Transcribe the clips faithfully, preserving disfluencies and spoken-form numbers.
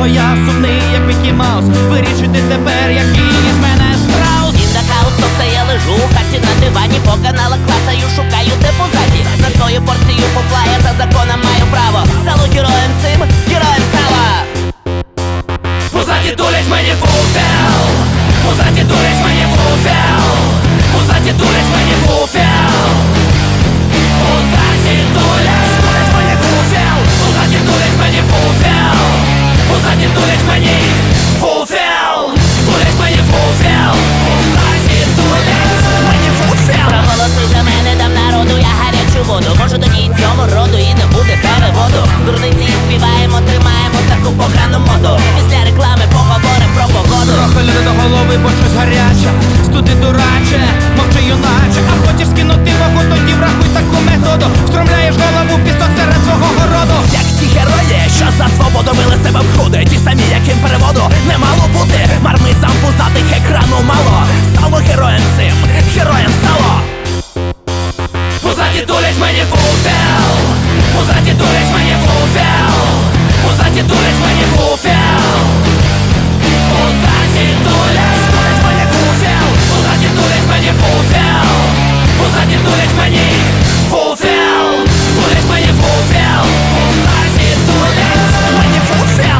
бо я сумний, як Мікі Маус. Вирішити тепер, який із мене страус. Індакаус, тобто я лежу у хаті на дивані, по каналах клацаю, шукаю те позаді. На свою порцію попла я за законом маю право. Салу героям цим, героям сала. Позаді дулять мені фуфел, позаді дулять мені фуфел, позаді дулять мені фуфел, позаді дулять, дулять мені фуфел, позаді дулять мені фуфел, позаді дулять мені фуфел, дулять мені фуфел, позаді дулять мені фуфел. Проголоси за мене, дам народу я гарячу воду. Може тоді й цьому роду і не буде переводу. Дурниці співаємо, тримаємо таку погану моду. Після реклами поговорим про погоду. Трохи люди до голови, бо щось гаряче. Студи дураче, мовчи юначе. А хочеш скинути вагу, тоді врахуй таку методу. Встромляєш голову в пісок серед свого городу. Як ті герої, що за свободу били себе в груди. Ті самі, яким переводу не мало бути. Мармизам пузатих екрану мало. Стало героєм цим, героєм стало. Позаді дулять мені фуфел, позаді дулять мені фуфел, позаді дулять мені фуфел, позаді дулять, дулять мені фуфел, позаді дулять мені фуфел, позаді дулять мені фуфел, дулять мені фуфел, позаді дулять мені фуфел.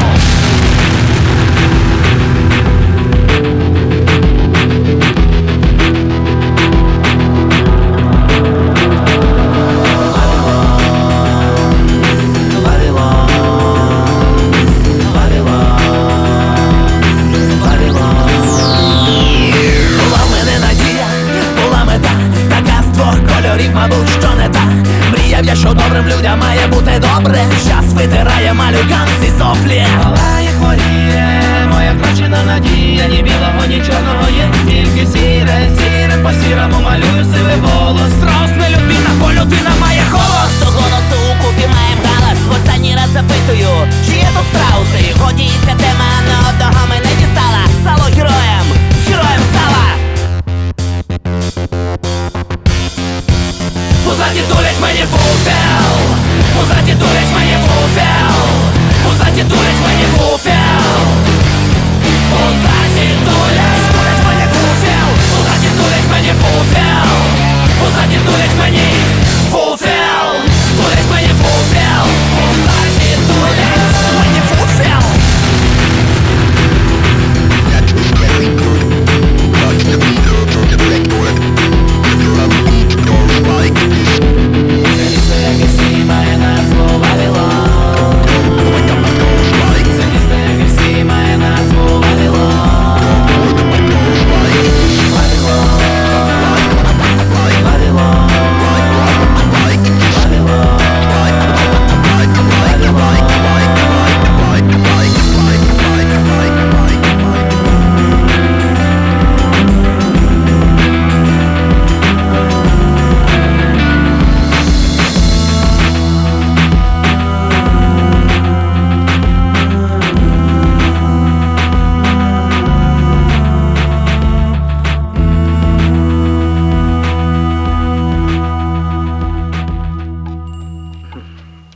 Мабуть, що не так. Мріяв я, що добрим людям має бути добре. Час витирає малюкам ці соплі. Палає, хворіє, моя втрачена надія. Ні білого, ні чорного, є тільки сіре, сіре по сірому малюю сивий волос. Страус не людина, бо людина має голос. До голосу у купі маєм галас. В останній раз запитую, чи є тут страуси? Годі і ця тема на одного мене дістала. Сало героям, героям сала. Позаді дулять мені фуфел, позаді дулять мені фуфел, позаді дулять мені фуфел, позаді дулять, дулять мені фуфел, позаді дулять мені фуфел, позаді дулять мені